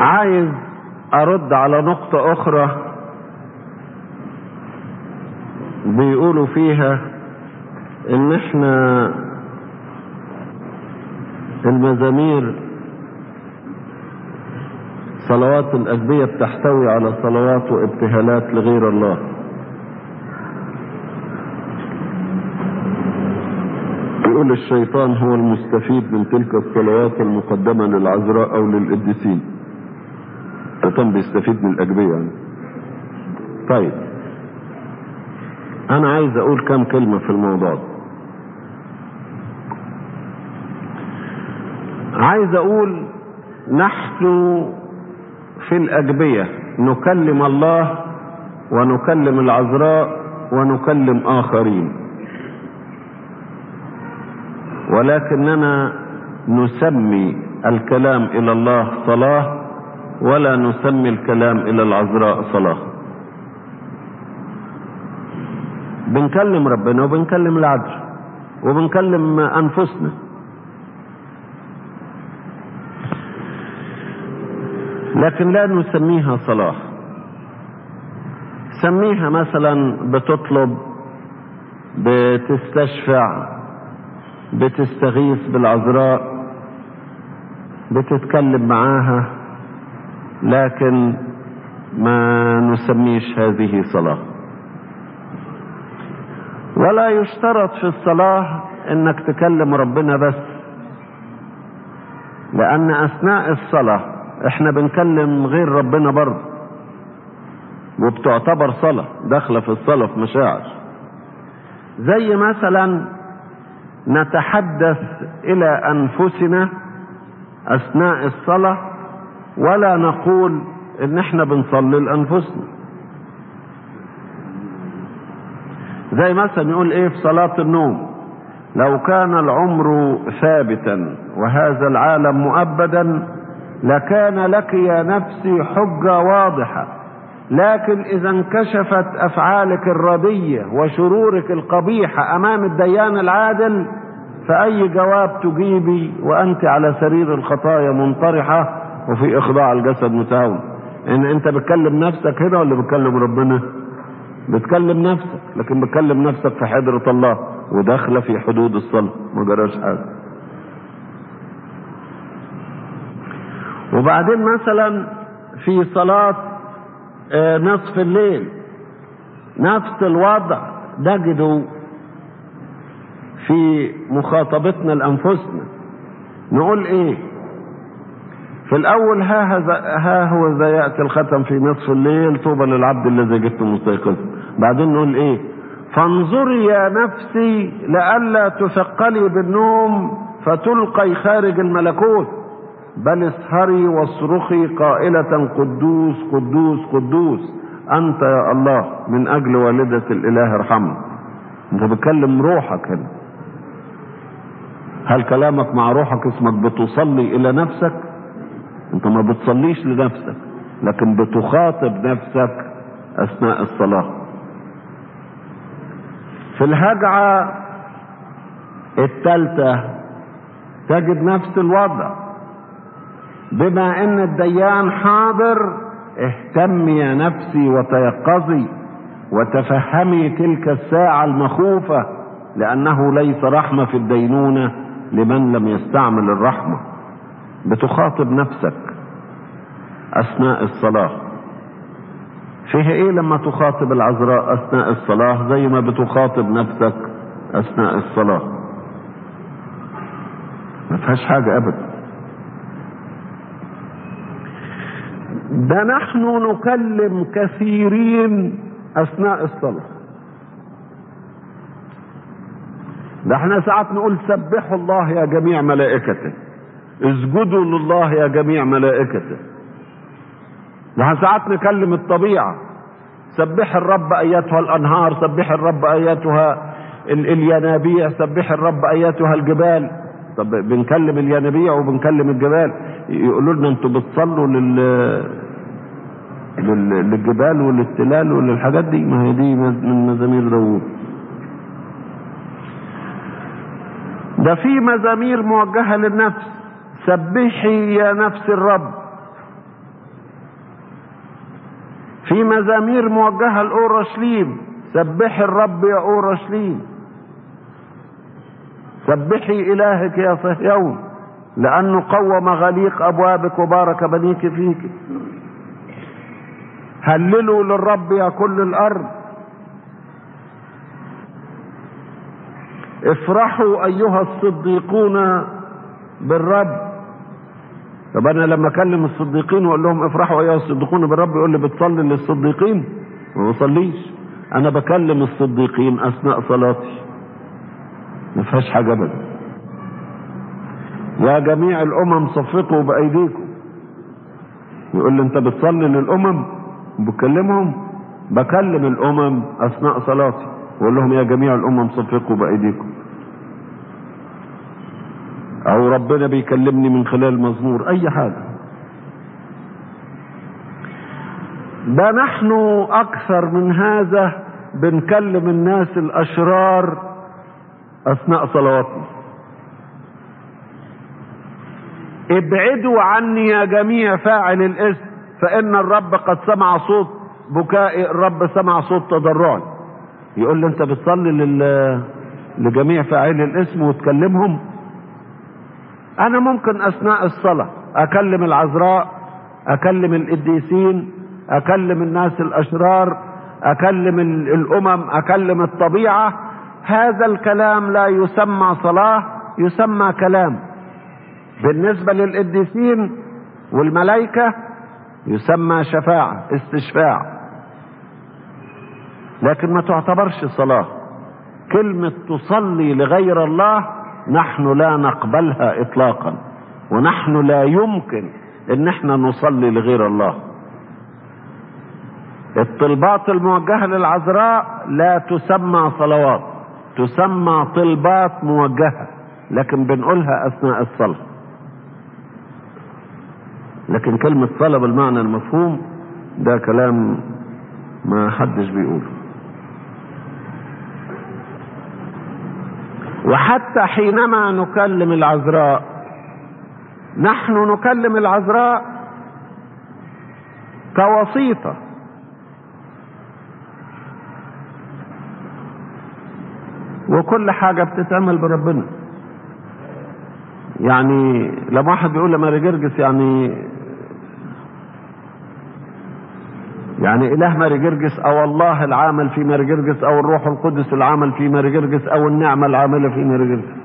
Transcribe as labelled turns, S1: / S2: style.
S1: عايز ارد على نقطة اخرى بيقولوا فيها ان احنا المزامير صلوات الأجبية بتحتوي على صلوات وابتهالات لغير الله. يقول الشيطان هو المستفيد من تلك الصلوات المقدمة للعذراء أو للقديسين. الشيطان بيستفيد من الأجبية يعني. طيب أنا عايز أقول كم كلمة في الموضوع ده. عايز أقول نحن في الأجبية نكلم الله ونكلم العذراء ونكلم آخرين، ولكننا نسمي الكلام إلى الله صلاة ولا نسمي الكلام إلى العذراء صلاة. بنكلم ربنا وبنكلم العذراء وبنكلم أنفسنا، لكن لا نسميها صلاة. سميها مثلا بتطلب، بتستشفع، بتستغيث بالعذراء، بتتكلم معاها، لكن ما نسميش هذه صلاة. ولا يشترط في الصلاة انك تكلم ربنا بس، لان اثناء الصلاة احنا بنكلم غير ربنا برضه، وبتعتبر صلاة داخلة في الصلاة في مشاعر. زي مثلا نتحدث الى انفسنا اثناء الصلاة ولا نقول ان احنا بنصلي لانفسنا. زي مثلا يقول ايه في صلاة النوم: لو كان العمر ثابتا وهذا العالم مؤبدا لكان لك يا نفسي حجة واضحة، لكن إذا انكشفت أفعالك الردية وشرورك القبيحة أمام الديان العادل فأي جواب تجيبي وأنت على سرير الخطايا منطرحة وفي إخضاع الجسد متهاون؟ إن أنت بتكلم نفسك هنا ولا بتكلم ربنا؟ بتكلم نفسك، لكن بتكلم نفسك في حضرة الله وداخله في حدود الصلاة، ما جراش حاجة. وبعدين مثلا في صلاة نصف الليل نفس الوضع نجده في مخاطبتنا لأنفسنا. نقول ايه في الاول؟ ها هو ذا يأتي الختم في نصف الليل، طوبى للعبد الذي جئت مستيقظا. بعدين نقول ايه؟ فانظري يا نفسي لئلا تثقلي بالنوم فتلقي خارج الملكوت، بل اسهري واصرخي قائلة قدوس قدوس قدوس انت يا الله من اجل والدة الاله ارحمنا. انت بتكلم روحك هنا. هل كلامك مع روحك اسمك بتصلي الى نفسك؟ انت ما بتصليش لنفسك، لكن بتخاطب نفسك اثناء الصلاة. في الهجعة الثالثة تجد نفس الوضع. بما ان الديان حاضر اهتمي يا نفسي وتيقظي وتفهمي تلك الساعة المخوفة، لانه ليس رحمة في الدينونة لمن لم يستعمل الرحمة. بتخاطب نفسك اثناء الصلاة. فيها ايه لما تخاطب العذراء اثناء الصلاة زي ما بتخاطب نفسك اثناء الصلاة؟ ما فيهاش حاجة ابدا. ده نحن نكلم كثيرين اثناء الصلاة. ده احنا ساعات نقول سبحوا الله يا جميع ملائكته، اسجدوا لله يا جميع ملائكته. ده احنا ساعات نكلم الطبيعة: سبح الرب ايتها الانهار، سبح الرب ايتها الينابيع، سبح الرب ايتها الجبال. طب بنكلم الينابيع وبنكلم الجبال، يقولوا لنا انتوا بتصلوا للجبال وللتلال وللحاجات دي؟ ما هي دي من مزامير داوود. ده في مزامير موجهة للنفس: سبحي يا نفس الرب. في مزامير موجهة لأورشليم: سبحي الرب يا أورشليم، سبحي إلهك يا صهيون، لأنه قوم غليق أبوابك وبارك بنيك فيك. هللوا للرب يا كل الأرض، افرحوا أيها الصديقون بالرب. طب أنا لما أكلم الصديقين وأقول لهم افرحوا أيها الصديقون بالرب، يقول لي بتصلي للصديقين؟ ما بصليش، أنا بكلم الصديقين أثناء صلاتي، ما فيهاش حاجة أبدا. يا جميع الأمم صفقوا بأيديكم، يقول لي أنت بتصلي للأمم بكلمهم؟ بكلم الأمم أثناء صلاتي وأقول لهم يا جميع الأمم صفقوا بأيديكم. أو ربنا بيكلمني من خلال مزمور، أي حاجة. ده نحن أكثر من هذا بنكلم الناس الأشرار أثناء صلواتنا: ابعدوا عني يا جميع فاعل الإثم فإن الرب قد سمع صوت بكائي، الرب سمع صوت تضرعي. يقول لي أنت بتصلي لجميع فاعل الإثم وتكلمهم؟ أنا ممكن أثناء الصلاة أكلم العذراء، أكلم القديسين، أكلم الناس الأشرار، أكلم الأمم، أكلم الطبيعة. هذا الكلام لا يسمى صلاة، يسمى كلام. بالنسبة للقديسين والملائكة يسمى شفاعة، استشفاع، لكن ما تعتبرش صلاة. كلمة تصلي لغير الله نحن لا نقبلها إطلاقا، ونحن لا يمكن ان احنا نصلي لغير الله. الطلبات الموجهة للعذراء لا تسمى صلوات، تسمى طلبات موجهة، لكن بنقولها أثناء الصلاة. لكن كلمة صلاة بالمعنى المفهوم ده كلام ما حدش بيقوله. وحتى حينما نكلم العذراء نحن نكلم العذراء كوسيطة، وكل حاجة بتتعمل بربنا. يعني لما واحد بيقول لماري جرجس يعني إله ماري جرجس، أو الله العامل في ماري جرجس، أو الروح القدس العامل في ماري جرجس، أو النعمة العاملة في ماري جرجس.